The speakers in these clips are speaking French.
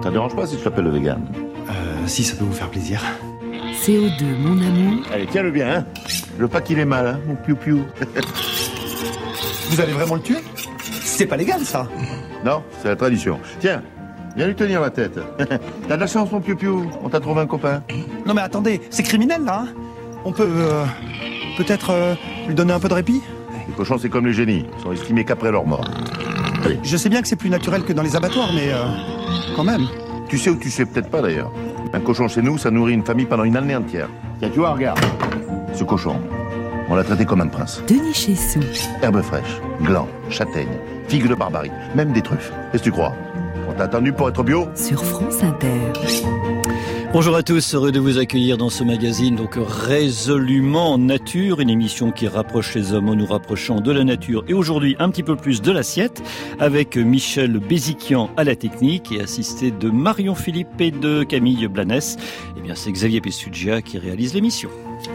Ça dérange pas si je t'appelle le vegan? Si ça peut vous faire plaisir. CO2, mon amour. Allez, tiens-le bien, hein. Je veux pas qu'il ait mal, hein, mon piou-piou. Vous allez vraiment le tuer? C'est pas légal, ça. Non, c'est la tradition. Tiens, viens lui tenir la tête. T'as de la chance, mon piou-piou. On t'a trouvé un copain. Non mais attendez, c'est criminel, là. On peut... peut-être lui donner un peu de répit? Les cochons, c'est comme les génies. Ils sont estimés qu'après leur mort. Allez. Je sais bien que c'est plus naturel que dans les abattoirs, mais... quand même. Tu sais ou tu sais peut-être pas, d'ailleurs. Un cochon chez nous, ça nourrit une famille pendant une année entière. Tiens, tu vois, regarde. Ce cochon, on l'a traité comme un prince. Denis Chessou. Herbes fraîches, glands, châtaignes, figues de Barbarie, même des truffes. Qu'est-ce que tu crois? On t'a attendu pour être bio? Sur France Inter. Bonjour à tous, heureux de vous accueillir dans ce magazine, donc résolument nature, une émission qui rapproche les hommes en nous rapprochant de la nature et aujourd'hui un petit peu plus de l'assiette avec Michel Béziquian à la technique et assisté de Marion Philippe et de Camille Blanès. Eh bien c'est Xavier Pessugia qui réalise l'émission.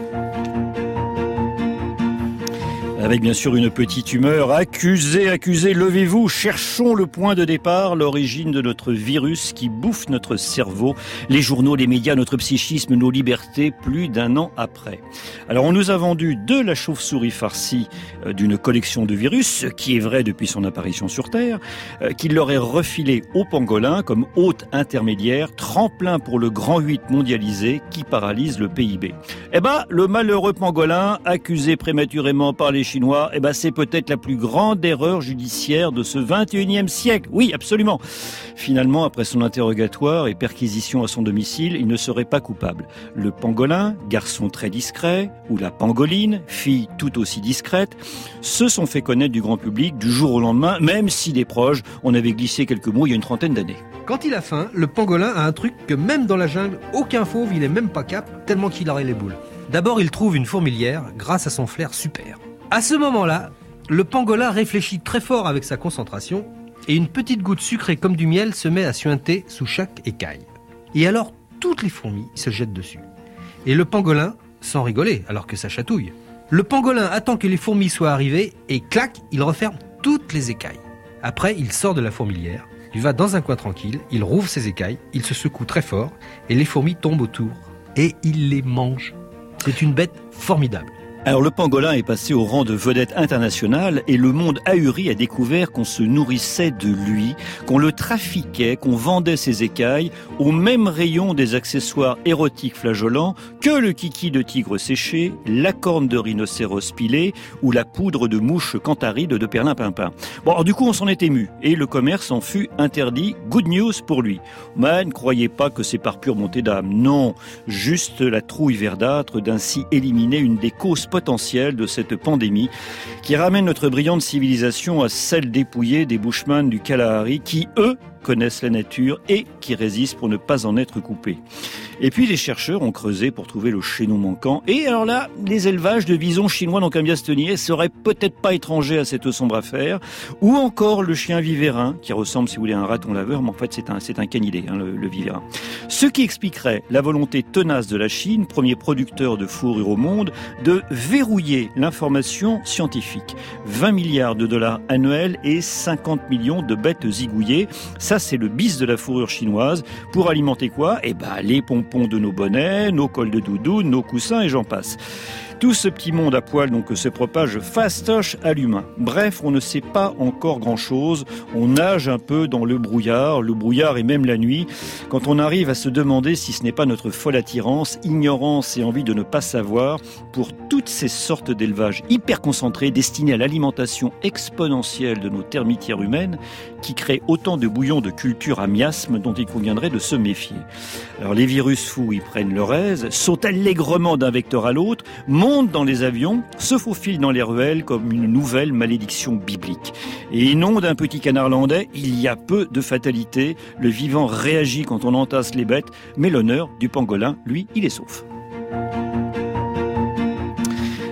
Avec bien sûr une petite humeur. Accusez, levez-vous, cherchons le point de départ, l'origine de notre virus qui bouffe notre cerveau, les journaux, les médias, notre psychisme, nos libertés, plus d'un an après. Alors on nous a vendu de la chauve-souris farcie d'une collection de virus, ce qui est vrai depuis son apparition sur Terre, qu'il leur est refilé au pangolin comme hôte intermédiaire, tremplin pour le grand 8 mondialisé qui paralyse le PIB. Eh ben, le malheureux pangolin, accusé prématurément par les Chinois, eh ben, c'est peut-être la plus grande erreur judiciaire de ce 21e siècle. Oui, absolument. Finalement, après son interrogatoire et perquisition à son domicile, il ne serait pas coupable. Le pangolin, garçon très discret, ou la pangoline, fille tout aussi discrète, se sont fait connaître du grand public du jour au lendemain, même si des proches en avaient glissé quelques mots il y a une trentaine d'années. Quand il a faim, le pangolin a un truc que même dans la jungle, aucun fauve il est même pas cap, tellement qu'il aurait les boules. D'abord, il trouve une fourmilière grâce à son flair super. À ce moment-là, le pangolin réfléchit très fort avec sa concentration et une petite goutte sucrée comme du miel se met à suinter sous chaque écaille. Et alors, toutes les fourmis se jettent dessus. Et le pangolin, sans rigoler, alors que ça chatouille. Le pangolin attend que les fourmis soient arrivées et clac, il referme toutes les écailles. Après, il sort de la fourmilière, il va dans un coin tranquille, il rouvre ses écailles, il se secoue très fort et les fourmis tombent autour et il les mange. C'est une bête formidable. Alors le pangolin est passé au rang de vedette internationale et le monde ahuri a découvert qu'on se nourrissait de lui, qu'on le trafiquait, qu'on vendait ses écailles au même rayon des accessoires érotiques flageolants que le kiki de tigre séché, la corne de rhinocéros pilé ou la poudre de mouche cantaride de perlimpinpin. Bon, alors du coup on s'en est ému et le commerce en fut interdit. Good news pour lui. Mais ne croyez pas que c'est par pure montée d'âme. Non, juste la trouille verdâtre d'ainsi éliminer une des causes potentiel de cette pandémie qui ramène notre brillante civilisation à celle dépouillée des Bushmen du Kalahari qui, eux, connaissent la nature et qui résistent pour ne pas en être coupés. Et puis les chercheurs ont creusé pour trouver le chaînon manquant. Et alors là, les élevages de visons chinois dans Cambiastenier seraient peut-être pas étrangers à cette sombre affaire. Ou encore le chien vivérin, qui ressemble, si vous voulez, à un raton laveur, mais en fait c'est un canidé, le vivérin. Ce qui expliquerait la volonté tenace de la Chine, premier producteur de fourrure au monde, de verrouiller l'information scientifique. 20 milliards de dollars annuels et 50 millions de bêtes zigouillées. Ça, c'est le bis de la fourrure chinoise. Pour alimenter quoi? Eh ben, les pompons de nos bonnets, nos cols de doudou, nos coussins et j'en passe. Tout ce petit monde à poil donc se propage fastoche à l'humain. Bref, on ne sait pas encore grand-chose. On nage un peu dans le brouillard et même la nuit, quand on arrive à se demander si ce n'est pas notre folle attirance, ignorance et envie de ne pas savoir pour toutes ces sortes d'élevages hyper concentrés destinés à l'alimentation exponentielle de nos termitières humaines qui créent autant de bouillons de culture à miasme dont il conviendrait de se méfier. Alors les virus fous y prennent leur aise, sautent allègrement d'un vecteur à l'autre, montent dans les avions, se faufilent dans les ruelles comme une nouvelle malédiction biblique. Et non d'un petit canard landais, il y a peu de fatalité. Le vivant réagit quand on entasse les bêtes, mais l'honneur du pangolin, lui, il est sauf.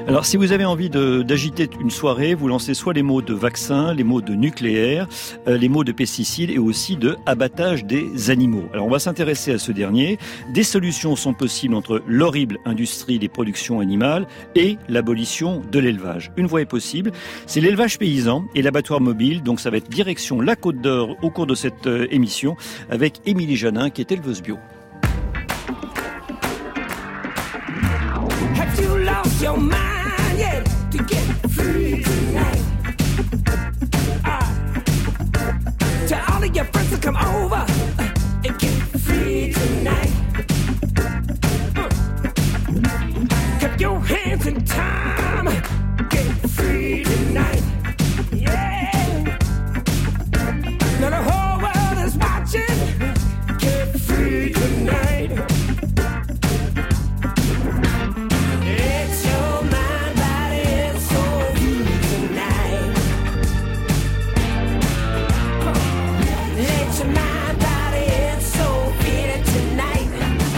Alors, si vous avez envie d'agiter une soirée, vous lancez soit les mots de vaccin, les mots de nucléaire, les mots de pesticides et aussi de abattage des animaux. Alors, on va s'intéresser à ce dernier. Des solutions sont possibles entre l'horrible industrie des productions animales et l'abolition de l'élevage. Une voie est possible, c'est l'élevage paysan et l'abattoir mobile. Donc, ça va être direction la Côte d'Or au cours de cette émission avec Émilie Janin qui est éleveuse bio. Have you lost your mind yet to get free tonight? Tell all of your friends to come over and get free tonight. Keep your hands in time, get free tonight. Yeah. Now the whole world is watching, get free tonight. It's your mind, body, and soul tonight. Let your mind, body, and soul feel it tonight.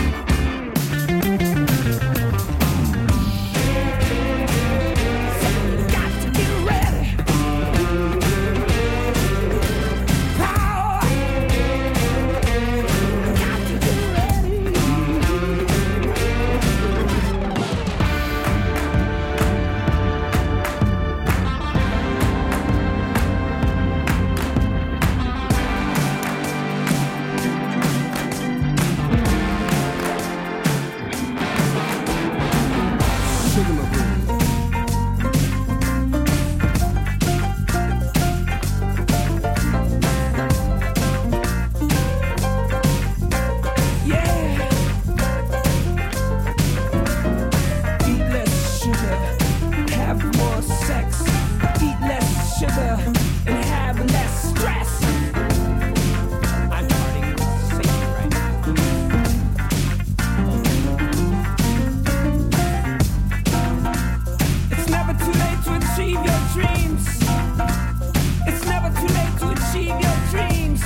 Got to get ready. Power. Got to get ready. Yeah. Eat less sugar, have more sex. Eat less sugar and have less stress. I'm starting to sing it right now. It's never too late to achieve your dreams. It's never too late to achieve your dreams.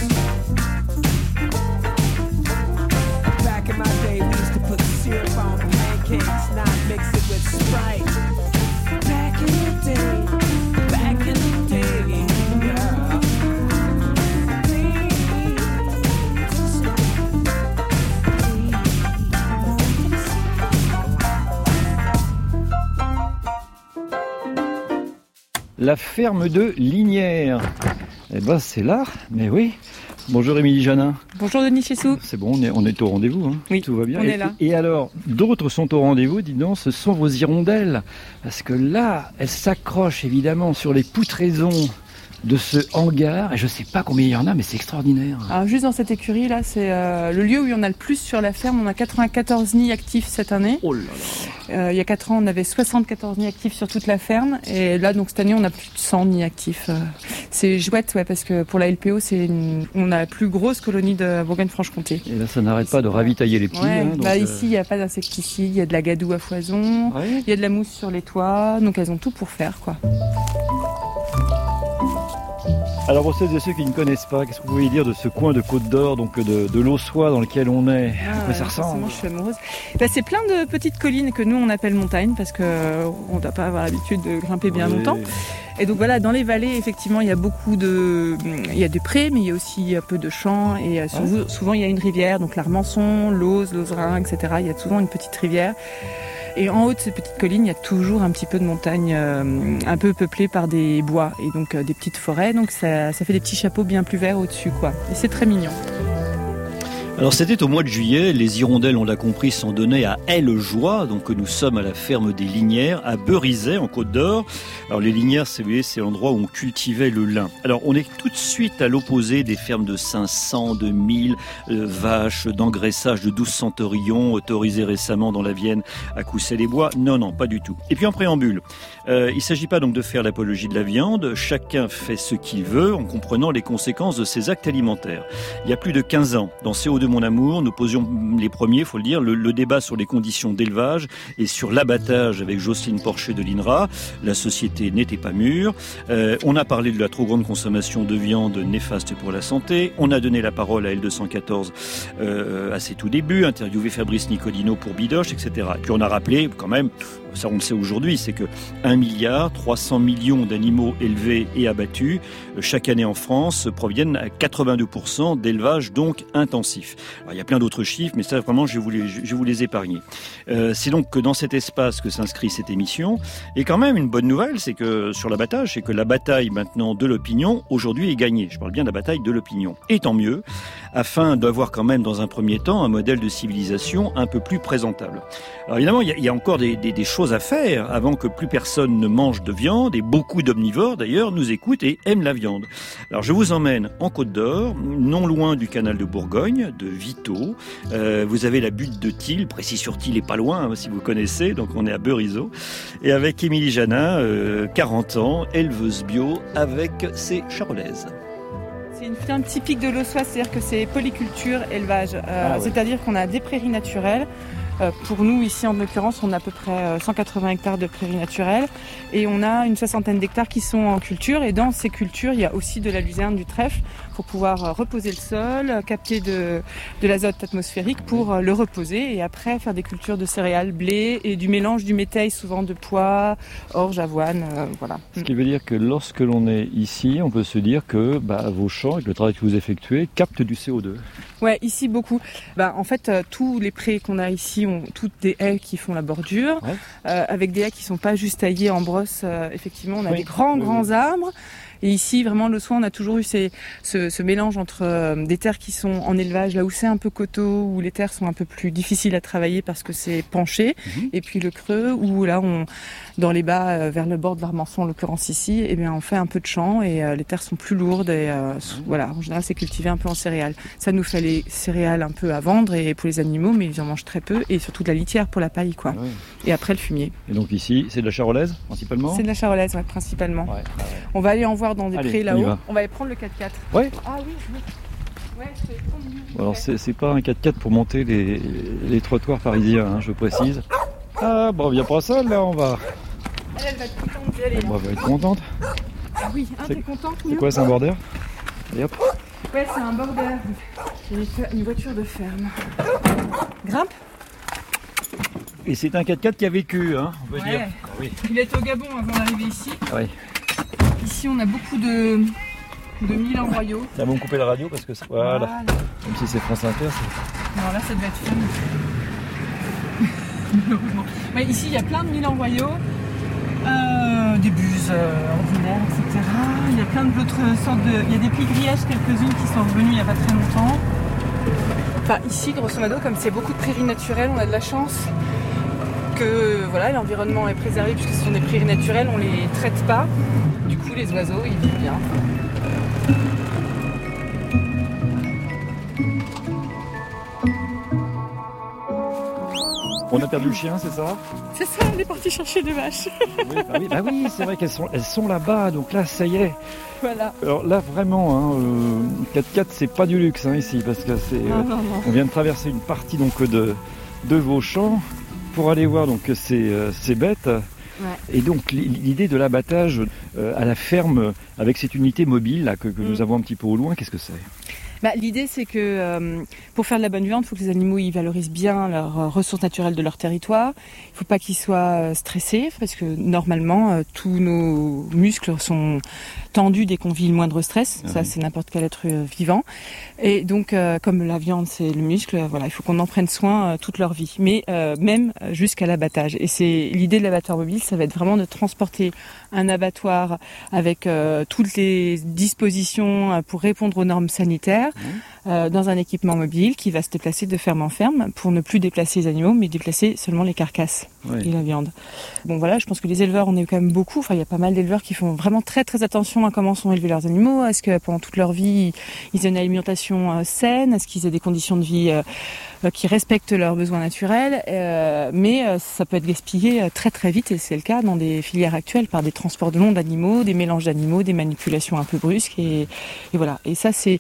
Back in my day, we used to put syrup on pancakes, now I mix it with Sprite. Back in the day, yeah. La ferme de Lignières. Eh ben, c'est là, mais oui. Bonjour Émilie Janin. Bonjour Denis Chessou. C'est bon, on est au rendez-vous, hein. Oui, Tout va bien. on est là. Et alors, d'autres sont au rendez-vous, dis donc, ce sont vos hirondelles. Parce que là, elles s'accrochent évidemment sur les poutraisons de ce hangar. Et je ne sais pas combien il y en a, mais c'est extraordinaire. Alors juste dans cette écurie là, c'est le lieu où il y en a le plus sur la ferme. On a 94 nids actifs cette année. Oh là là. Il y a 4 ans, on avait 74 nids actifs sur toute la ferme. Et là, donc cette année, on a plus de 100 nids actifs. C'est chouette, ouais, parce que pour la LPO, on a la plus grosse colonie de Bourgogne-Franche-Comté. Et là, ça n'arrête pas de ravitailler les petits. Ouais, hein, donc, ici, il n'y a pas d'insecticides, il y a de la gadoue à foison, il y a de la mousse sur les toits. Donc elles ont tout pour faire, quoi. Alors pour celles et ceux qui ne connaissent pas, qu'est-ce que vous pouvez dire de ce coin de Côte d'Or, donc de l'Aussois dans lequel on est? À quoi ça ressemble? Moi, je suis amoureuse. C'est plein de petites collines que nous on appelle montagnes parce que on ne doit pas avoir l'habitude de grimper bien longtemps. Et donc voilà, dans les vallées, effectivement, il y a il y a des prés, mais il y a aussi un peu de champs et souvent il y a une rivière, donc l'Armançon, l'Auze, l'Auzerin, etc. Il y a souvent une petite rivière. Et en haut de ces petites collines, il y a toujours un petit peu de montagne un peu peuplée par des bois et donc des petites forêts. Donc ça fait des petits chapeaux bien plus verts au-dessus, quoi. Et c'est très mignon. Alors c'était au mois de juillet, les hirondelles, on l'a compris, s'en donnaient à elles joie. Donc nous sommes à la ferme des Lignières, à Beurizet, en Côte d'Or. Alors les Lignières, c'est l'endroit où on cultivait le lin. Alors on est tout de suite à l'opposé des fermes de 500, de 1000 vaches, d'engraissage de 12 centurions, autorisés récemment dans la Vienne à Coussay-les-Bois. Non, pas du tout. Et puis en préambule, il ne s'agit pas donc de faire l'apologie de la viande. Chacun fait ce qu'il veut en comprenant les conséquences de ses actes alimentaires. Il y a plus de 15 ans, dans CO2 Mon Amour, nous posions les premiers, il faut le dire, le débat sur les conditions d'élevage et sur l'abattage avec Jocelyne Porcher de l'INRA. La société n'était pas mûre. On a parlé de la trop grande consommation de viande néfaste pour la santé. On a donné la parole à L214 à ses tout débuts, interviewé Fabrice Nicolino pour Bidoche, etc. Et puis on a rappelé quand même, ça on le sait aujourd'hui, c'est que 1,3 milliard d'animaux élevés et abattus chaque année en France proviennent à 82% d'élevage donc intensif. Alors, il y a plein d'autres chiffres, mais ça vraiment je vais vous les épargner. C'est donc que dans cet espace que s'inscrit cette émission. Et quand même une bonne nouvelle, c'est que sur l'abattage, c'est que la bataille maintenant de l'opinion aujourd'hui est gagnée. Je parle bien de la bataille de l'opinion. Et tant mieux, afin d'avoir quand même dans un premier temps un modèle de civilisation un peu plus présentable. Alors évidemment, il y a encore des choses à faire avant que plus personne ne mange de viande, et beaucoup d'omnivores d'ailleurs nous écoutent et aiment la viande. Alors je vous emmène en Côte d'Or, non loin du canal de Bourgogne, de Vito. Vous avez la butte de Tille, Précy-sur-Tille est pas loin, hein, si vous connaissez, donc on est à Beurizeau. Et avec Émilie Janin, 40 ans, éleveuse bio avec ses charolaises. C'est une ferme typique de l'Aussois, c'est-à-dire que c'est polyculture, élevage. C'est-à-dire qu'on a des prairies naturelles. Pour nous, ici, en l'occurrence, on a à peu près 180 hectares de prairies naturelles et on a une 60aine d'hectares qui sont en culture. Et dans ces cultures, il y a aussi de la luzerne, du trèfle pour pouvoir reposer le sol, capter de l'azote atmosphérique pour le reposer et après faire des cultures de céréales, blé et du mélange du métail, souvent de pois, orge, avoine, voilà. Ce qui veut dire que lorsque l'on est ici, on peut se dire que vos champs, avec le travail que vous effectuez, captent du CO2. Ouais, ici beaucoup. En fait, tous les prés qu'on a ici ont toutes des haies qui font la bordure, avec des haies qui sont pas juste taillées en brosse. Effectivement, on a des grands arbres. Et ici, vraiment, le soin, on a toujours eu ce mélange entre des terres qui sont en élevage, là où c'est un peu coteau, où les terres sont un peu plus difficiles à travailler parce que c'est penché, et puis le creux, où là, dans les bas, vers le bord de l'Armançon, en l'occurrence ici, on fait un peu de champ et les terres sont plus lourdes et voilà, en général, c'est cultivé un peu en céréales. Ça nous fait les céréales un peu à vendre et pour les animaux, mais ils en mangent très peu et surtout de la litière pour la paille, quoi. Ouais. Et après, le fumier. Et donc ici, c'est de la charolaise, principalement ? C'est de la charolaise, ouais, principalement. Ouais. On va aller en voir dans des prés là-haut. On va aller prendre le 4x4. Ouais. Ah oui. Ouais, alors c'est pas un 4x4 pour monter les trottoirs parisiens, hein, je précise. Ah bon, viens pas seul là, on va. Elle va être contente d'y aller. On va être contente. Ah oui, t'es contente. C'est quoi, c'est un border ? Allez hop. Ouais, c'est un border. Une voiture de ferme. Grimpe. Et c'est un 4x4 qui a vécu, hein, on peut dire. Oui. Il était au Gabon avant d'arriver ici. Oui. Ici, on a beaucoup de Milan royaux. Tiens, vous me coupez la radio parce que c'est... Voilà. Même si c'est France Inter, c'est... Non, là, ça devait être ferme. Ouais, ici, il y a plein de Milan royaux, des buses ordinaires, etc. Il y a plein d'autres sortes de... Il y a des pies grièches, quelques-unes qui sont revenues il n'y a pas très longtemps. Enfin, ici, grosso modo, comme c'est beaucoup de prairies naturelles, on a de la chance que l'environnement est préservé puisque ce sont des prairies naturelles, on les traite pas. Du coup, les oiseaux, ils vivent bien. On a perdu le chien, c'est ça ? C'est ça, on est parti chercher des vaches. Oui, c'est vrai qu'elles sont là-bas, donc là, ça y est. Voilà. Alors là, vraiment, 4x4, c'est pas du luxe ici, parce que c'est. Non. On vient de traverser une partie donc de vos champs pour aller voir donc ces bêtes. Ouais. Et donc l'idée de l'abattage à la ferme avec cette unité mobile là, que nous avons un petit peu au loin, qu'est-ce que c'est ? L'idée, c'est que pour faire de la bonne viande, il faut que les animaux ils valorisent bien leurs ressources naturelles de leur territoire. Il ne faut pas qu'ils soient stressés, parce que normalement, tous nos muscles sont tendus dès qu'on vit le moindre stress. Ça, c'est n'importe quel être vivant. Et donc, comme la viande, c'est le muscle, il faut qu'on en prenne soin toute leur vie. Mais même jusqu'à l'abattage. Et c'est l'idée de l'abattoir mobile, ça va être vraiment de transporter un abattoir avec toutes les dispositions pour répondre aux normes sanitaires. Dans un équipement mobile qui va se déplacer de ferme en ferme pour ne plus déplacer les animaux mais déplacer seulement les carcasses et la viande. Bon voilà, je pense que les éleveurs, on est quand même beaucoup, il y a pas mal d'éleveurs qui font vraiment très très attention à comment sont élevés leurs animaux, est-ce que pendant toute leur vie ils aient une alimentation saine, est-ce qu'ils aient des conditions de vie qui respectent leurs besoins naturels, mais ça peut être gaspillé très très vite et c'est le cas dans des filières actuelles par des transports de long d'animaux, des mélanges d'animaux, des manipulations un peu brusques et voilà. Et ça c'est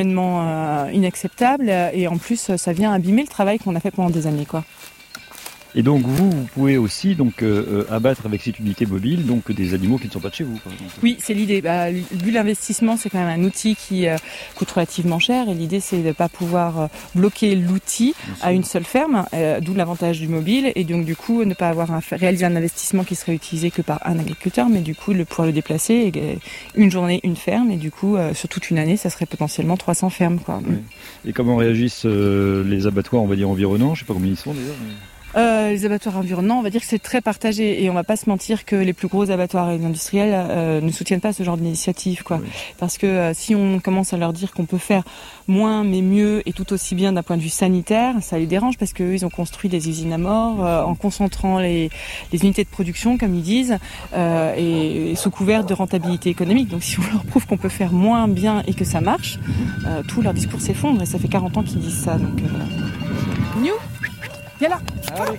humainement inacceptable et en plus ça vient abîmer le travail qu'on a fait pendant des années, quoi. Et donc vous pouvez aussi donc abattre avec cette unité mobile donc des animaux qui ne sont pas de chez vous, par exemple. Oui, c'est l'idée. Vu l'investissement, c'est quand même un outil qui coûte relativement cher et l'idée c'est de ne pas pouvoir bloquer l'outil à une seule ferme, d'où l'avantage du mobile et donc du coup ne pas avoir réaliser un investissement qui serait utilisé que par un agriculteur, mais du coup pouvoir le déplacer et une journée, une ferme et du coup sur toute une année, ça serait potentiellement 300 fermes, quoi. Oui. Et comment réagissent les abattoirs, on va dire environnants, je sais pas combien ils sont d'ailleurs. Les abattoirs environnants, on va dire que c'est très partagé et on va pas se mentir que les plus gros abattoirs et les industriels ne soutiennent pas ce genre d'initiative, quoi. Oui. Parce que si on commence à leur dire qu'on peut faire moins mais mieux et tout aussi bien d'un point de vue sanitaire, ça les dérange parce qu'eux ils ont construit des usines à mort en concentrant les unités de production comme ils disent et sous couvert de rentabilité économique. Donc si on leur prouve qu'on peut faire moins bien et que ça marche, tout leur discours s'effondre et ça fait 40 ans qu'ils disent ça. Donc New, viens là. Allez.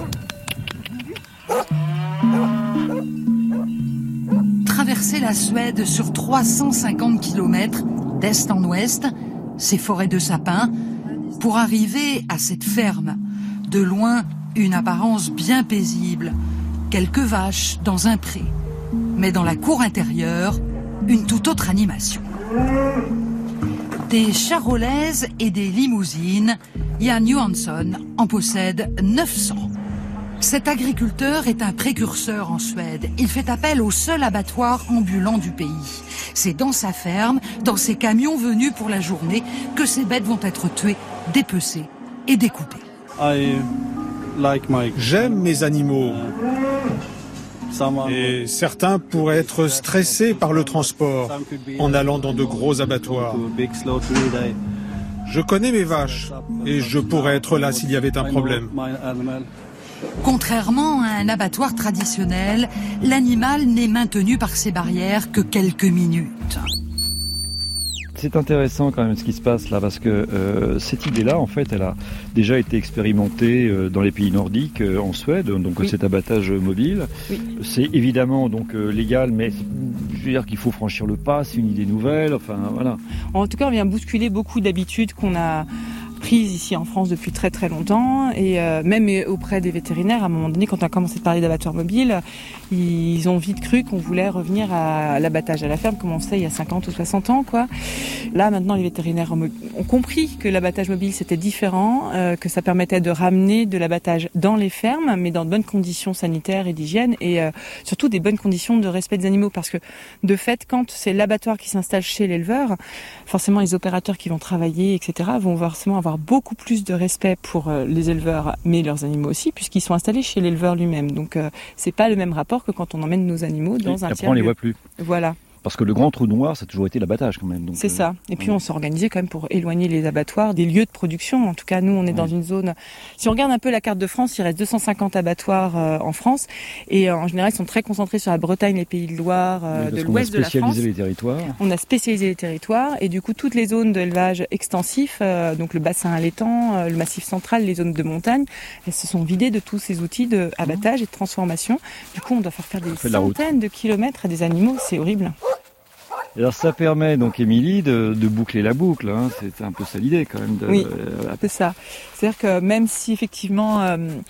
Traverser la Suède sur 350 km d'est en ouest, ces forêts de sapins, pour arriver à cette ferme. De loin, une apparence bien paisible. Quelques vaches dans un pré. Mais dans la cour intérieure, une toute autre animation. Des charolaises et des limousines, Jan Johansson en possède 900. Cet agriculteur est un précurseur en Suède. Il fait appel au seul abattoir ambulant du pays. C'est dans sa ferme, dans ses camions venus pour la journée, que ces bêtes vont être tuées, dépecées et découpées. J'aime mes animaux. Et certains pourraient être stressés par le transport en allant dans de gros abattoirs. Je connais mes vaches et je pourrais être là s'il y avait un problème. Contrairement à un abattoir traditionnel, l'animal n'est maintenu par ces barrières que quelques minutes. C'est intéressant quand même ce qui se passe là parce que cette idée-là, en fait, elle a déjà été expérimentée dans les pays nordiques, en Suède, donc oui. Cet abattage mobile. Oui. C'est évidemment donc légal, mais je veux dire qu'il faut franchir le pas, c'est une idée nouvelle, enfin voilà. En tout cas, on vient bousculer beaucoup d'habitudes qu'on a prises ici en France depuis très très longtemps et même auprès des vétérinaires, à un moment donné, quand on a commencé à parler d'abattoir mobile, ils ont vite cru qu'on voulait revenir à l'abattage à la ferme comme on faisait il y a 50 ou 60 ans, quoi. Là, maintenant, les vétérinaires ont compris que l'abattage mobile c'était différent, que ça permettait de ramener de l'abattage dans les fermes, mais dans de bonnes conditions sanitaires et d'hygiène et surtout des bonnes conditions de respect des animaux, parce que de fait, quand c'est l'abattoir qui s'installe chez l'éleveur, forcément les opérateurs qui vont travailler, etc., vont forcément avoir beaucoup plus de respect pour les éleveurs, mais leurs animaux aussi, puisqu'ils sont installés chez l'éleveur lui-même. Donc c'est pas le même rapport que quand on emmène nos animaux dans un tiers-lieu. Après on les voit plus. Voilà. Parce que le grand trou noir, ça a toujours été l'abattage quand même. C'est ça. Et puis on s'est organisé quand même pour éloigner les abattoirs des lieux de production. En tout cas, nous, on est dans une zone... Si on regarde un peu la carte de France, il reste 250 abattoirs en France. Et en général, ils sont très concentrés sur la Bretagne, les Pays de Loire, de l'ouest de la France. On a spécialisé les territoires. On a spécialisé les territoires. Et du coup, toutes les zones d'élevage extensif, donc le bassin allaitant, le massif central, les zones de montagne, elles se sont vidées de tous ces outils d'abattage et de transformation. Du coup, on doit faire des centaines de kilomètres à des animaux. C'est horrible. Alors ça permet donc, Émilie, de boucler la boucle, hein. C'est un peu ça l'idée quand même. Oui, c'est ça. C'est-à-dire que même si effectivement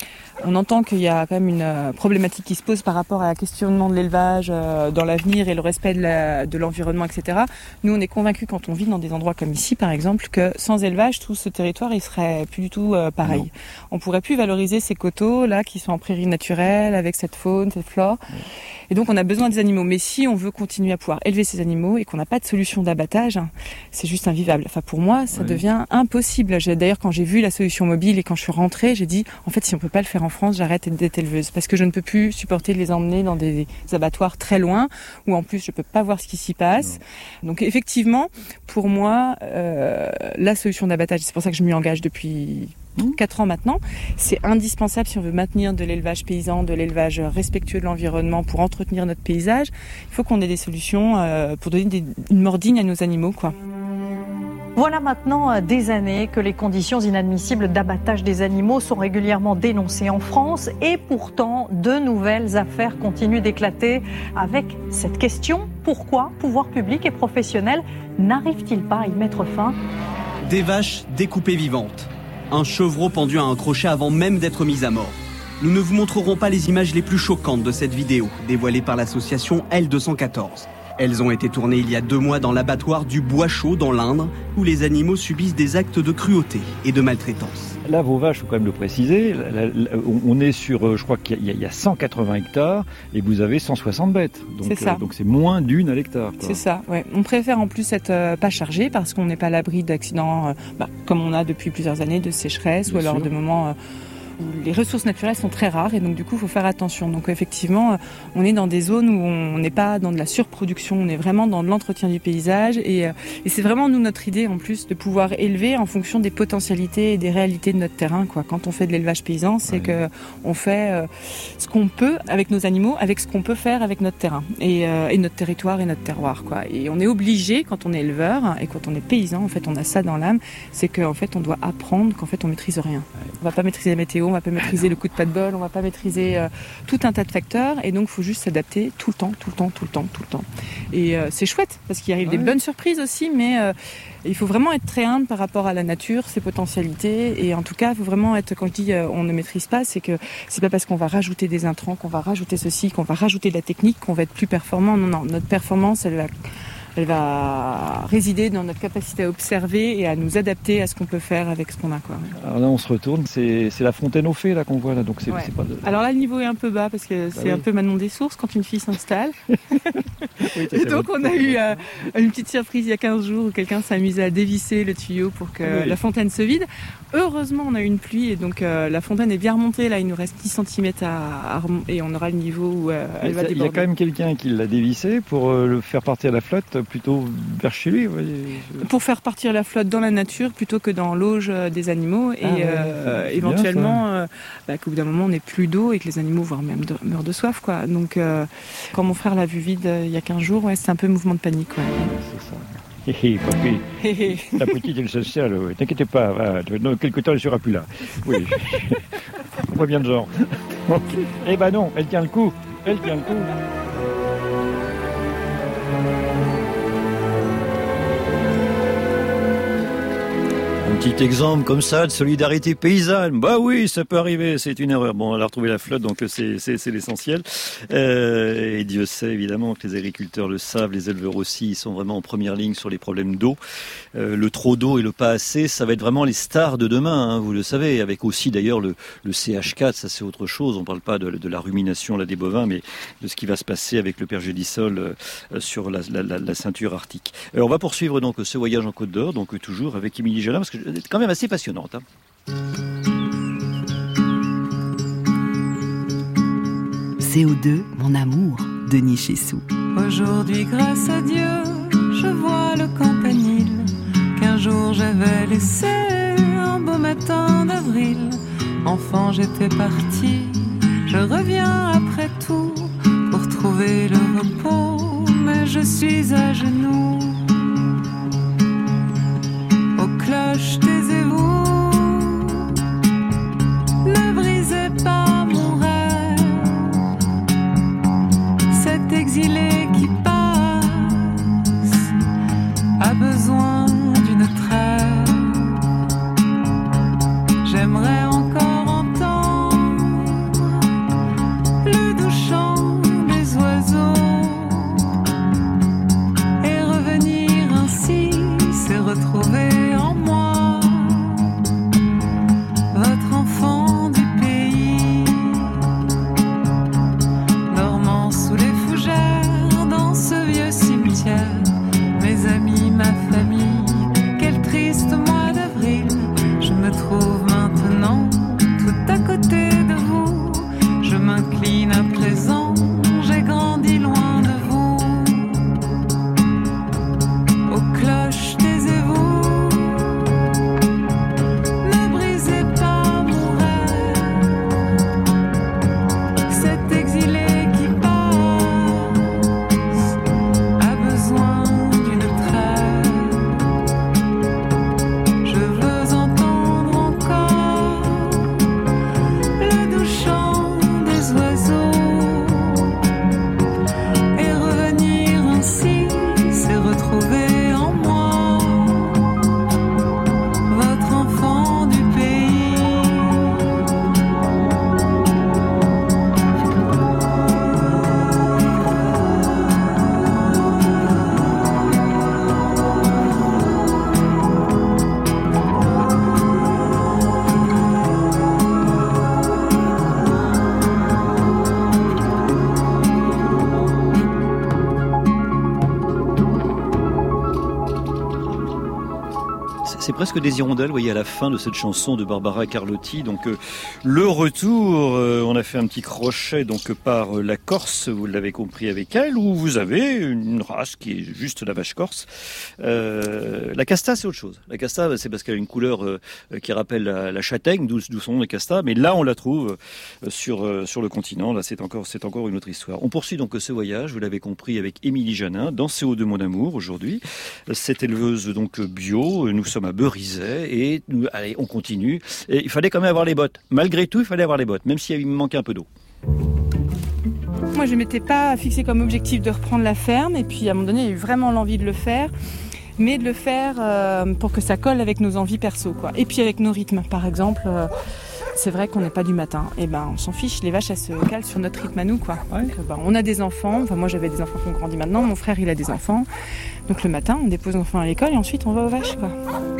on entend qu'il y a quand même une problématique qui se pose par rapport à la questionnement de l'élevage dans l'avenir et le respect de l'environnement, etc. Nous, on est convaincus quand on vit dans des endroits comme ici, par exemple, que sans élevage, tout ce territoire, il serait plus du tout pareil. Non. On pourrait plus valoriser ces coteaux là qui sont en prairie naturelle avec cette faune, cette flore. Oui. Et donc, on a besoin des animaux. Mais si on veut continuer à pouvoir élever ces animaux et qu'on n'a pas de solution d'abattage, c'est juste invivable. Enfin, pour moi, ça devient impossible. D'ailleurs, quand j'ai vu la solution mobile et quand je suis rentrée, j'ai dit, en fait, si on peut pas le faire en France, j'arrête d'être éleveuse. Parce que je ne peux plus supporter de les emmener dans des abattoirs très loin, où en plus, je peux pas voir ce qui s'y passe. Non. Donc, effectivement, pour moi, la solution d'abattage, c'est pour ça que je m'y engage depuis 4 ans maintenant, c'est indispensable si on veut maintenir de l'élevage paysan, de l'élevage respectueux de l'environnement pour entretenir notre paysage. Il faut qu'on ait des solutions pour donner une mort digne à nos animaux, quoi. Voilà maintenant des années que les conditions inadmissibles d'abattage des animaux sont régulièrement dénoncées en France et pourtant de nouvelles affaires continuent d'éclater avec cette question: pourquoi pouvoirs publics et professionnels n'arrivent-ils pas à y mettre fin? Des vaches découpées vivantes. Un chevreau pendu à un crochet avant même d'être mis à mort. Nous ne vous montrerons pas les images les plus choquantes de cette vidéo, dévoilée par l'association L214. Elles ont été tournées il y a 2 mois dans l'abattoir du Bois Chaud dans l'Indre, où les animaux subissent des actes de cruauté et de maltraitance. Là, vos vaches, il faut quand même le préciser, on est sur, je crois qu'il y a 180 hectares et vous avez 160 bêtes. Donc, c'est ça. Donc c'est moins d'une à l'hectare. C'est ça, ouais. On préfère en plus être pas chargé parce qu'on n'est pas à l'abri d'accidents, comme on a depuis plusieurs années, de sécheresse. Bien ou alors sûr. De moments où les ressources naturelles sont très rares et donc du coup il faut faire attention. Donc effectivement on est dans des zones où on n'est pas dans de la surproduction, on est vraiment dans de l'entretien du paysage et c'est vraiment nous notre idée en plus de pouvoir élever en fonction des potentialités et des réalités de notre terrain quoi. Quand on fait de l'élevage paysan c'est que on fait ce qu'on peut avec nos animaux, avec ce qu'on peut faire avec notre terrain et notre territoire et notre terroir quoi. Et on est obligé quand on est éleveur et quand on est paysan en fait on a ça dans l'âme, c'est qu'en fait on doit apprendre qu'en fait on maîtrise rien. On va pas maîtriser la météo, on va pas maîtriser le coup de pas de bol, on va pas maîtriser tout un tas de facteurs et donc il faut juste s'adapter tout le temps. Et c'est chouette parce qu'il arrive des bonnes surprises aussi, mais il faut vraiment être très humble par rapport à la nature, ses potentialités et en tout cas il faut vraiment être, quand je dis on ne maîtrise pas, c'est que c'est pas parce qu'on va rajouter des intrants, qu'on va rajouter ceci, qu'on va rajouter de la technique qu'on va être plus performant. Non, notre performance elle va résider dans notre capacité à observer et à nous adapter à ce qu'on peut faire avec ce qu'on a quoi. Alors là on se retourne, c'est la fontaine aux fées là qu'on voit là, donc c'est pas de... Alors là le niveau est un peu bas parce que c'est un peu Manon des Sources quand une fille s'installe. Et donc on a eu une petite surprise il y a 15 jours où quelqu'un s'est amusé à dévisser le tuyau pour que la fontaine se vide. Heureusement on a eu une pluie et donc la fontaine est bien remontée, là il nous reste 10 cm et on aura le niveau où elle va déborder. Il y a quand même quelqu'un qui l'a dévissé pour le faire partir la flotte plutôt vers chez lui. Pour faire partir la flotte dans la nature plutôt que dans l'auge des animaux et éventuellement qu'au bout d'un moment on n'ait plus d'eau et que les animaux voire même meurent de soif quoi. Donc quand mon frère l'a vu vide il y a 15 jours, c'est un peu mouvement de panique. Ouais. C'est ça. Hé papi, la petite elle s'installe, t'inquiète pas, dans quelques temps elle sera plus là. Oui, on voit bien le genre. Eh ben non, elle tient le coup. Un petit exemple comme ça de solidarité paysanne. Bah oui, ça peut arriver, c'est une erreur. Bon, elle a retrouvé la flotte, donc c'est l'essentiel. Et Dieu sait évidemment que les agriculteurs le savent, les éleveurs aussi, ils sont vraiment en première ligne sur les problèmes d'eau. Le trop d'eau et le pas assez, ça va être vraiment les stars de demain, hein, vous le savez. Avec aussi d'ailleurs le CH4, ça c'est autre chose. On parle pas de la rumination là des bovins, mais de ce qui va se passer avec le pergélisol sur la ceinture arctique. On va poursuivre donc ce voyage en Côte d'Or, donc toujours avec Émilie Jalin, parce que c'est quand même assez passionnante. Hein. CO2, mon amour, Denis Chessou. Aujourd'hui, grâce à Dieu, je vois le campanile qu'un jour j'avais laissé un beau matin d'avril. Enfant, j'étais partie, je reviens après tout pour trouver le repos, mais je suis à genoux. Cloche, taisez-vous, ne brisez pas mon rêve, cet exilé qui passe a besoin d'une trêve. J'aimerais encore entendre le doux chant des oiseaux et revenir ainsi, c'est retrouver c'est presque des hirondelles, vous voyez, à la fin de cette chanson de Barbara Carlotti. Donc le retour, on a fait un petit crochet donc par la Corse, vous l'avez compris avec elle, où vous avez une race qui est juste la vache corse. La casta, c'est autre chose. La casta, c'est parce qu'elle a une couleur qui rappelle la châtaigne, d'où son nom de casta. Mais là, on la trouve sur le continent. Là, c'est encore une autre histoire. On poursuit donc ce voyage, vous l'avez compris, avec Émilie Janin dans CO de Mon Amour aujourd'hui. Cette éleveuse donc bio, nous sommes à Beurizet et allez, on continue. Et il fallait quand même avoir les bottes. Malgré tout, il fallait avoir les bottes, même s'il me manquait un peu d'eau. Moi, je ne m'étais pas fixé comme objectif de reprendre la ferme. Et puis, à un moment donné, il y a eu vraiment l'envie de le faire. Mais de le faire pour que ça colle avec nos envies perso, quoi. Et puis avec nos rythmes. Par exemple, c'est vrai qu'on n'est pas du matin. Et ben, on s'en fiche. Les vaches, elles se calent sur notre rythme à nous, quoi. Ouais. Donc, on a des enfants. Enfin, moi, j'avais des enfants qui ont grandi maintenant. Mon frère, il a des enfants. Donc, le matin, on dépose nos enfants à l'école et ensuite, on va aux vaches, quoi.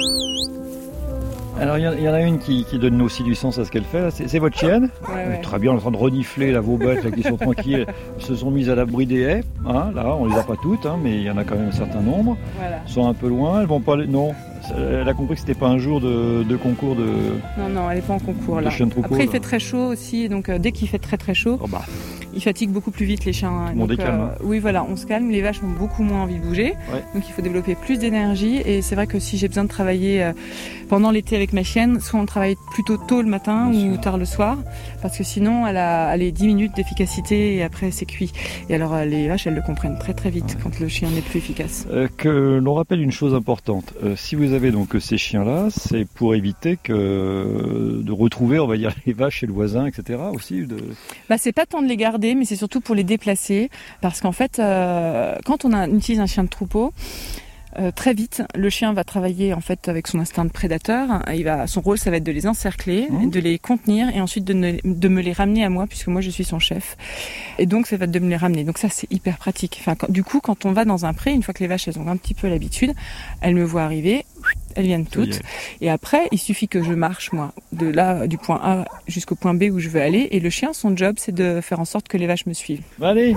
Alors il y en a une qui donne aussi du sens à ce qu'elle fait. Là. C'est votre chienne. Ouais. Très bien, en train de renifler là, vos bêtes là, qui sont tranquilles. Elles se sont mises à l'abri des haies. Hein, là, on les a pas toutes, hein, mais il y en a quand même un certain nombre. Voilà. Elles sont un peu loin. Elles vont pas. Non. Elle a compris que c'était pas un jour de concours de. Non, elle est pas en concours là. Après, il fait très chaud aussi, donc dès qu'il fait très très chaud, il fatigue beaucoup plus vite les chiens. On décalme. Oui, voilà, on se calme. Les vaches ont beaucoup moins envie de bouger, donc il faut développer plus d'énergie. Et c'est vrai que si j'ai besoin de travailler pendant l'été avec ma chienne, soit on travaille plutôt tôt le matin ou tard le soir, parce que sinon elle a les 10 minutes d'efficacité et après c'est cuit. Et alors les vaches, elles le comprennent très très vite quand le chien n'est plus efficace. Que l'on rappelle une chose importante. Si vous avez donc ces chiens-là, c'est pour éviter de retrouver, on va dire, les vaches chez le voisin, etc. aussi. C'est pas tant de les garder, mais c'est surtout pour les déplacer, parce qu'en fait, quand on utilise un chien de troupeau, très vite, le chien va travailler en fait avec son instinct de prédateur. Son rôle, ça va être de les encercler, de les contenir et ensuite de me les ramener à moi, puisque moi je suis son chef. Et donc ça va être de me les ramener. Donc ça c'est hyper pratique. Enfin, du coup, quand on va dans un pré, une fois que les vaches elles ont un petit peu l'habitude, elles me voient arriver, elles viennent toutes. Et après, il suffit que je marche moi de là du point A jusqu'au point B où je veux aller. Et le chien, son job, c'est de faire en sorte que les vaches me suivent. Allez.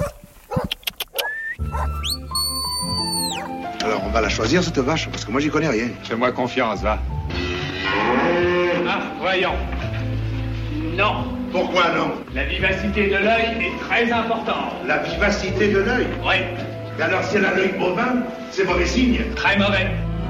Alors on va la choisir cette vache, parce que moi j'y connais rien. Fais-moi confiance, va. Ah, voyons. Non. Pourquoi non? La vivacité de l'œil est très importante. La vivacité de l'œil? Oui. Et alors si elle a l'œil bovin, c'est mauvais signe? Très mauvais.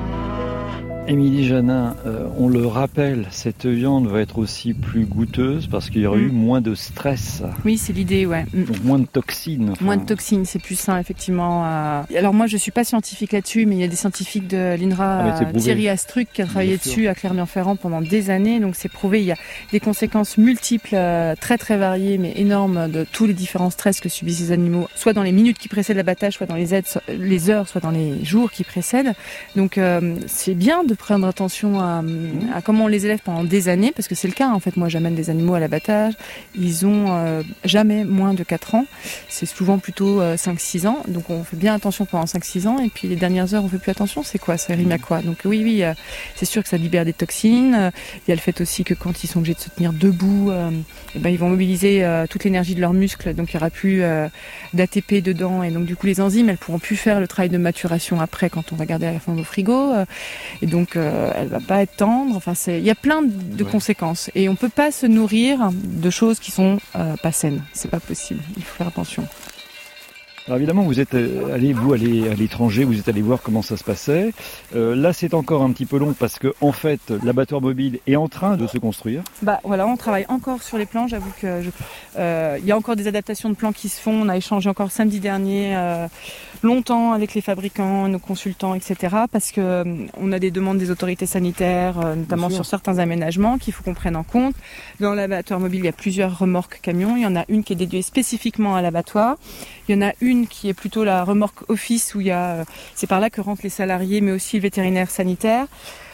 Émilie Janin, on le rappelle, cette viande va être aussi plus goûteuse parce qu'il y aura eu moins de stress. Oui, c'est l'idée, ouais. Donc moins de toxines. Enfin. Moins de toxines, c'est plus sain, effectivement. Alors moi, je suis pas scientifique là-dessus, mais il y a des scientifiques de l'INRA, Thierry Astruc, qui a travaillé dessus à Clermont-Ferrand pendant des années. Donc c'est prouvé, il y a des conséquences multiples, très très variées, mais énormes de tous les différents stress que subissent ces animaux, soit dans les minutes qui précèdent l'abattage, soit dans les heures, soit dans les jours qui précèdent. Donc c'est bien de prendre attention à comment on les élève pendant des années, parce que c'est le cas, en fait. Moi, j'amène des animaux à l'abattage, ils ont jamais moins de 4 ans, c'est souvent plutôt 5-6 ans, donc on fait bien attention pendant 5-6 ans, et puis les dernières heures, on fait plus attention, c'est quoi, ça rime à quoi? Donc oui, c'est sûr que ça libère des toxines, il y a le fait aussi que quand ils sont obligés de se tenir debout, ils vont mobiliser toute l'énergie de leurs muscles, donc il n'y aura plus d'ATP dedans, et donc du coup les enzymes, elles pourront plus faire le travail de maturation après quand on va garder la viande au frigo, et donc elle va pas être tendre. Enfin, il y a plein de conséquences et on peut pas se nourrir de choses qui sont pas saines. C'est pas possible. Il faut faire attention. Alors évidemment, vous êtes allé à l'étranger, vous êtes allé voir comment ça se passait. Là, c'est encore un petit peu long parce que en fait, l'abattoir mobile est en train de se construire. Voilà, on travaille encore sur les plans. J'avoue que il y a encore des adaptations de plans qui se font. On a échangé encore samedi dernier longtemps avec les fabricants, nos consultants, etc. Parce que on a des demandes des autorités sanitaires, notamment sur certains aménagements qu'il faut qu'on prenne en compte. Dans l'abattoir mobile, il y a plusieurs remorques camions. Il y en a une qui est dédiée spécifiquement à l'abattoir. Il y en a une qui est plutôt la remorque office où c'est par là que rentrent les salariés, mais aussi le vétérinaire sanitaire.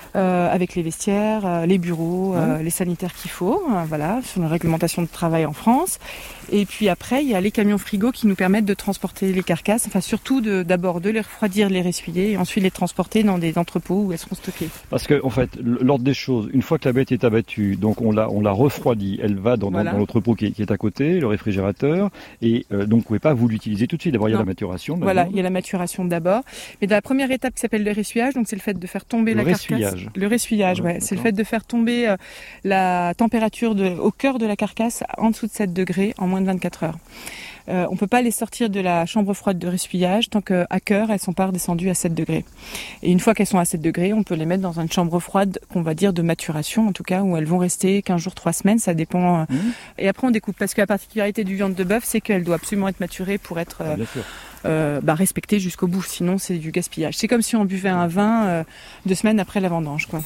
Avec les vestiaires, les bureaux, les sanitaires qu'il faut, sur la réglementation de travail en France. Et puis après, il y a les camions frigo qui nous permettent de transporter les carcasses, enfin surtout d'abord de les refroidir, les ressuyer, et ensuite les transporter dans des entrepôts où elles seront stockées. Parce que en fait, l'ordre des choses, une fois que la bête est abattue, donc on la refroidit, elle va dans l'entrepôt qui est à côté, le réfrigérateur, et donc vous ne pouvez pas vous l'utiliser tout de suite. D'abord, il y a la maturation. Il y a la maturation d'abord. Mais dans la première étape qui s'appelle le ressuyage, donc c'est le fait de faire tomber la carcasse. ressuyage. Le ressuyage, ouais. C'est le fait de faire tomber la température au cœur de la carcasse en dessous de 7 degrés en moins de 24 heures. On peut pas les sortir de la chambre froide de ressuyage tant qu'à cœur, elles sont pas redescendues à 7 degrés. Et une fois qu'elles sont à 7 degrés, on peut les mettre dans une chambre froide qu'on va dire de maturation, en tout cas, où elles vont rester 15 jours, 3 semaines, ça dépend. Et après, on découpe, parce que la particularité du viande de bœuf, c'est qu'elle doit absolument être maturée pour être respectée jusqu'au bout, sinon c'est du gaspillage. C'est comme si on buvait un vin 2 semaines après la vendange, quoi.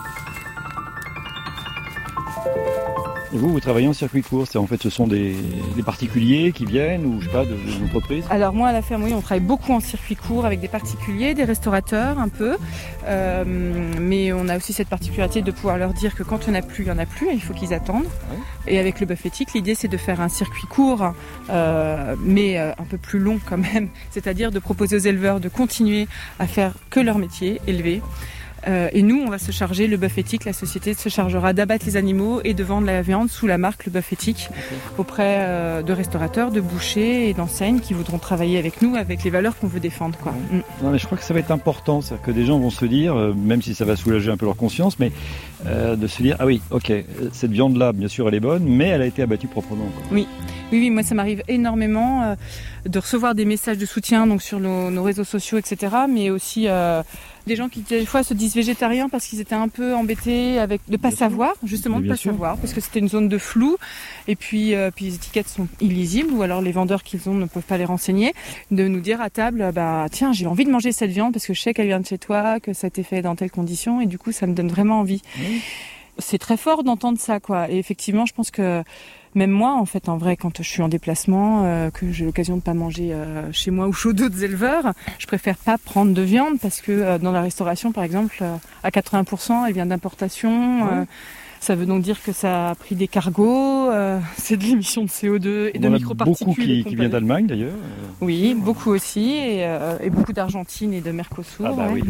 Et vous travaillez en circuit court, en fait ce sont des particuliers qui viennent ou je sais pas, des entreprises? Alors moi à la ferme, oui, on travaille beaucoup en circuit court avec des particuliers, des restaurateurs un peu, mais on a aussi cette particularité de pouvoir leur dire que quand il n'y en a plus, il n'y en a plus, et il faut qu'ils attendent. Ouais. Et avec le bœuf éthique, l'idée c'est de faire un circuit court, mais un peu plus long quand même, c'est-à-dire de proposer aux éleveurs de continuer à faire que leur métier, élever. Et nous, on va se charger, le bœuf éthique, la société se chargera d'abattre les animaux et de vendre la viande sous la marque le bœuf éthique auprès de restaurateurs, de bouchers et d'enseignes qui voudront travailler avec nous, avec les valeurs qu'on veut défendre, quoi. Non, mais je crois que ça va être important, c'est-à-dire que des gens vont se dire, même si ça va soulager un peu leur conscience, mais de se dire, ah oui, ok, cette viande-là, bien sûr, elle est bonne, mais elle a été abattue proprement, quoi. Oui, moi ça m'arrive énormément de recevoir des messages de soutien donc sur nos réseaux sociaux, etc. Mais aussi des gens qui des fois se disent végétariens parce qu'ils étaient un peu embêtés avec de pas savoir, justement de pas savoir, parce que c'était une zone de flou. Et puis les étiquettes sont illisibles ou alors les vendeurs qu'ils ont ne peuvent pas les renseigner. De nous dire à table, tiens, j'ai envie de manger cette viande parce que je sais qu'elle vient de chez toi, que ça a été fait dans telles conditions et du coup ça me donne vraiment envie. C'est très fort d'entendre ça, quoi. Et effectivement, je pense que même moi, en fait, en vrai, quand je suis en déplacement, que j'ai l'occasion de pas manger chez moi ou chez d'autres éleveurs, je préfère pas prendre de viande parce que dans la restauration, par exemple, à 80%, elle vient d'importation. Ça veut donc dire que ça a pris des cargos, c'est de l'émission de CO2 et de microparticules. Beaucoup qui vient d'Allemagne d'ailleurs. Oui, beaucoup aussi, et beaucoup d'Argentine et de Mercosur.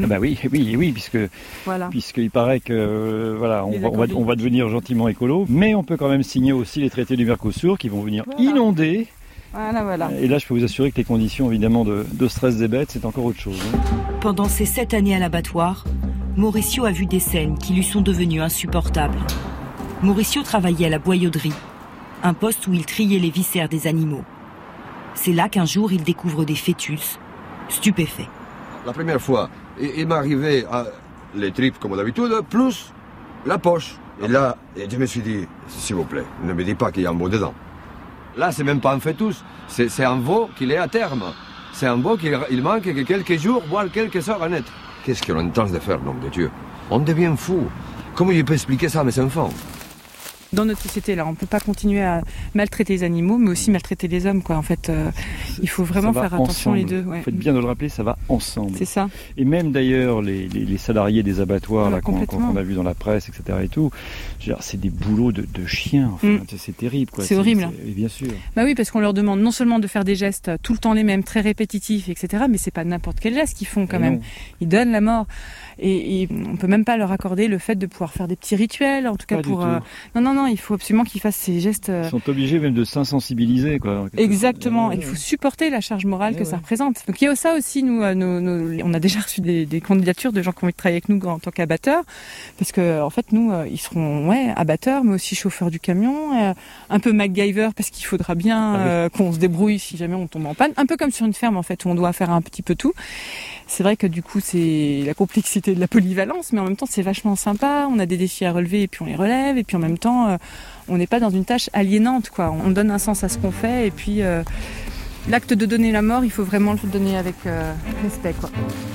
Oui, puisqu'il paraît que on va devenir gentiment écolo, mais on peut quand même signer aussi les traités du Mercosur qui vont venir inonder. Voilà. Et là, je peux vous assurer que les conditions évidemment de stress des bêtes, c'est encore autre chose. Pendant ces 7 années à l'abattoir, Mauricio a vu des scènes qui lui sont devenues insupportables. Mauricio travaillait à la boyauderie, un poste où il triait les viscères des animaux. C'est là qu'un jour il découvre des fœtus, stupéfait. La première fois, il m'est arrivé les tripes comme d'habitude, plus la poche. Et là, je me suis dit, s'il vous plaît, ne me dites pas qu'il y a un veau dedans. Là, c'est même pas un fœtus, c'est un veau qu'il est à terme. C'est un veau qu'il manque que quelques jours, voire quelques heures à naître. Qu'est-ce qu'on est en train de faire, nom de Dieu? On devient fou. Comment je peux expliquer ça à mes enfants? Dans notre société, là, on ne peut pas continuer à maltraiter les animaux, mais aussi maltraiter les hommes, quoi. En fait, il faut vraiment faire attention les deux. Ouais. Vous faites bien de le rappeler, ça va ensemble. C'est ça. Et même d'ailleurs, les salariés des abattoirs, là, qu'on a vu dans la presse, etc. et tout, c'est des boulots de chiens. Enfin, c'est terrible, quoi. C'est horrible. Bien sûr. Bah oui, parce qu'on leur demande non seulement de faire des gestes tout le temps les mêmes, très répétitifs, etc. Mais c'est pas n'importe quel geste qu'ils font quand même. Ils donnent la mort. Et on peut même pas leur accorder le fait de pouvoir faire des petits rituels, en tout cas pour. Non, il faut absolument qu'ils fassent ces gestes. Ils sont obligés même de s'insensibiliser, quoi. Exactement. Il faut supporter la charge morale que ça représente. Donc il y a ça aussi. Nous, on a déjà reçu des candidatures de gens qui ont envie de travailler avec nous en tant qu'abatteurs, parce que en fait nous, ils seront abatteurs, mais aussi chauffeurs du camion, un peu MacGyver parce qu'il faudra bien qu'on se débrouille si jamais on tombe en panne. Un peu comme sur une ferme en fait où on doit faire un petit peu tout. C'est vrai que du coup c'est la complexité de la polyvalence, mais en même temps c'est vachement sympa, on a des défis à relever et puis on les relève, et puis en même temps on n'est pas dans une tâche aliénante, quoi. On donne un sens à ce qu'on fait, et puis l'acte de donner la mort, il faut vraiment le donner avec respect, quoi.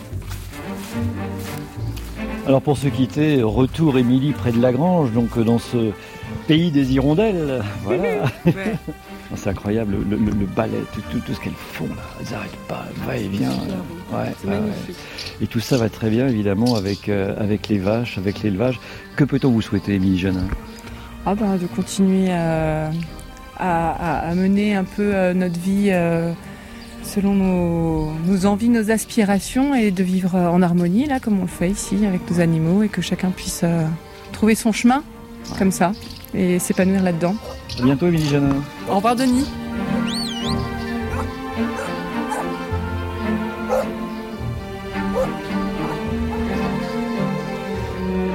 Alors pour se quitter, retour Émilie près de Lagrange, donc dans ce pays des hirondelles, voilà. Ouais. C'est incroyable, le ballet, tout ce qu'elles font là, elles n'arrêtent pas, va et vient. Ouais. Et tout ça va très bien évidemment avec les vaches, avec l'élevage. Que peut-on vous souhaiter, Émilie Janin? De continuer à mener un peu notre vie selon nos envies, nos aspirations, et de vivre en harmonie, là, comme on le fait ici avec nos animaux, et que chacun puisse trouver son chemin, comme ça, et s'épanouir là-dedans. À bientôt, Émilie Janin. Au revoir, Denis.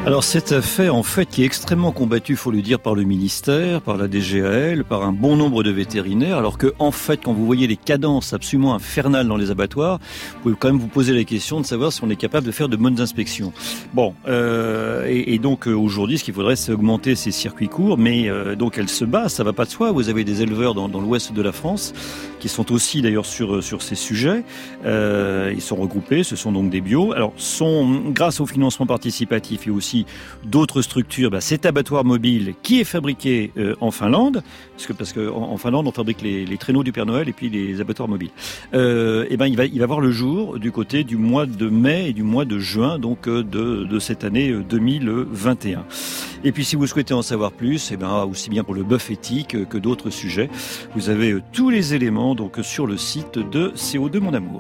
Alors cette affaire, en fait, qui est extrêmement combattue, faut le dire, par le ministère, par la DGAL, par un bon nombre de vétérinaires, alors que, en fait, quand vous voyez les cadences absolument infernales dans les abattoirs, vous pouvez quand même vous poser la question de savoir si on est capable de faire de bonnes inspections. Bon, et donc aujourd'hui, ce qu'il faudrait, c'est augmenter ces circuits courts, mais donc elle se bat, ça va pas de soi. Vous avez des éleveurs dans l'ouest de la France qui sont aussi d'ailleurs sur ces sujets. Ils sont regroupés, ce sont donc des bio. Alors, grâce au financement participatif et aussi d'autres structures, cet abattoir mobile qui est fabriqué en Finlande, parce que en Finlande on fabrique les traîneaux du Père Noël et puis les abattoirs mobiles. Il va voir le jour du côté du mois de mai et du mois de juin, donc de cette année 2021. Et puis si vous souhaitez en savoir plus, aussi bien pour le bœuf éthique que d'autres sujets, vous avez tous les éléments donc sur le site de CO2 Mon Amour.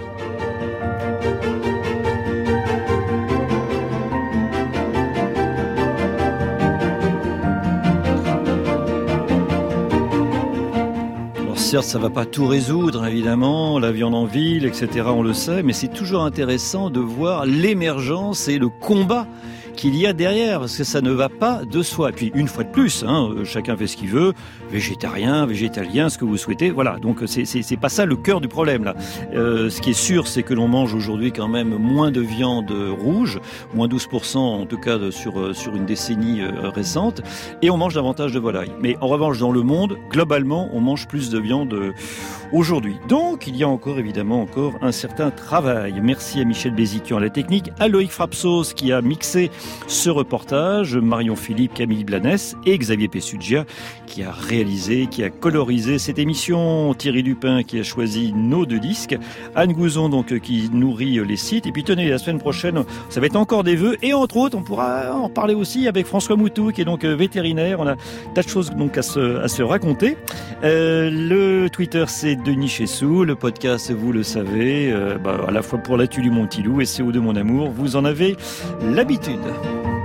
Certes, ça va pas tout résoudre, évidemment, la viande en ville, etc., on le sait, mais c'est toujours intéressant de voir l'émergence et le combat qu'il y a derrière, parce que ça ne va pas de soi. Et puis, une fois de plus, chacun fait ce qu'il veut, végétarien, végétalien, ce que vous souhaitez, voilà. Donc, c'est pas ça le cœur du problème, là. Ce qui est sûr, c'est que l'on mange aujourd'hui quand même moins de viande rouge, moins 12% en tout cas sur une décennie récente, et on mange davantage de volaille. Mais en revanche, dans le monde, globalement, on mange plus de viande aujourd'hui. Donc, il y a évidemment un certain travail. Merci à Michel Béziquian à la technique, à Loïc Frapsos qui a mixé ce reportage, Marion Philippe, Camille Blanes et Xavier Pessugia qui a réalisé, qui a colorisé cette émission, Thierry Dupin qui a choisi nos 2 disques, Anne Gouzon donc qui nourrit les sites, et puis tenez, la semaine prochaine ça va être encore des vœux, et entre autres on pourra en parler aussi avec François Moutou qui est donc vétérinaire. On a tas de choses donc à se raconter. Le Twitter c'est Denis Chessou, le podcast vous le savez, à la fois pour la Tulu Mon Petit Loup et CO2 Mon Amour, vous en avez l'habitude.